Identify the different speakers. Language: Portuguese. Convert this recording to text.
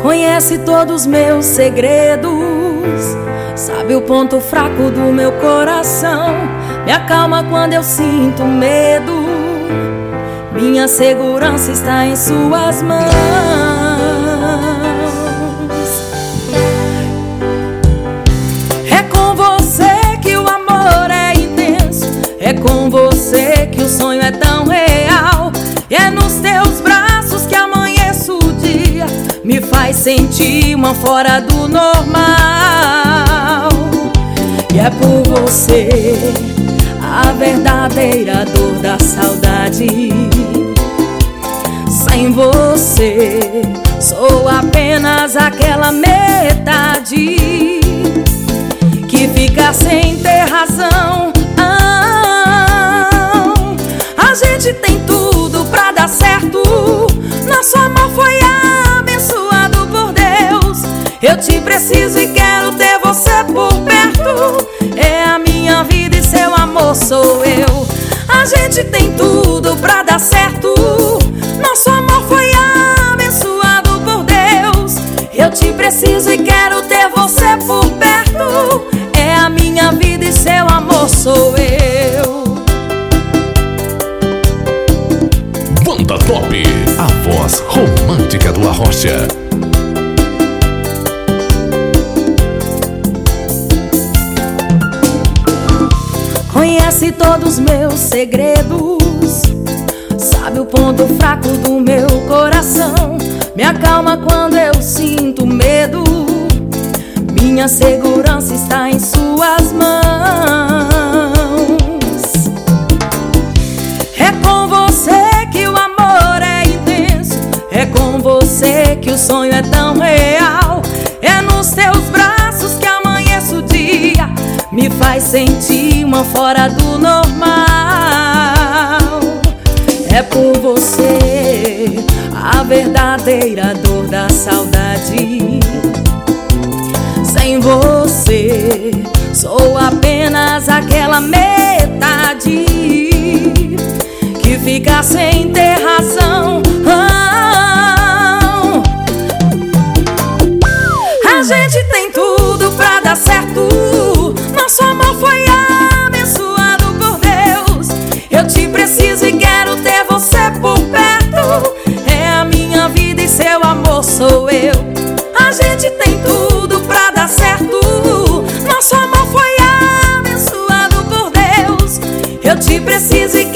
Speaker 1: Conhece todos os meus segredos, sabe o ponto fraco do meu coração. Me acalma quando eu sinto medo, minha segurança está em suas mãos. É com você que o amor é intenso, é com você que o sonho é tão real. E é nos teus braços que amanheço o dia, me faz sentir uma fora do normal. E é por você a verdadeira dor da saudade. Sem você sou apenas aquela metade que fica sem ter razão. A gente tem tudo pra dar certo, nosso amor foi abençoado por Deus. Eu te preciso e quero ter você por perto. É a minha vida e seu amor sou eu. A gente tem tudo pra dar certo, nosso amor foi abençoado por Deus. Eu te preciso e quero ter você por perto. É a minha vida e seu amor sou eu.
Speaker 2: Banda Top, a voz romântica do Arrocha.
Speaker 1: Conhece todos os meus segredos, sabe o ponto fraco do meu coração. Me acalma quando eu sinto medo, minha segurança está em suas mãos. É com você que o amor é intenso, é com você que o sonho é tão real. É nos teus braços que amanheço o dia, me faz sentir uma fora do normal. É por você a verdadeira dor da saudade. Sem você sou apenas aquela metade que fica sem ter razão. A gente tem tudo pra dar certo, nosso amor foi abençoado por Deus. Eu te preciso e quero ter você por perto. É a minha vida e seu amor sou eu. A gente tem tudo pra dar certo, nosso amor foi abençoado por Deus. Eu te preciso e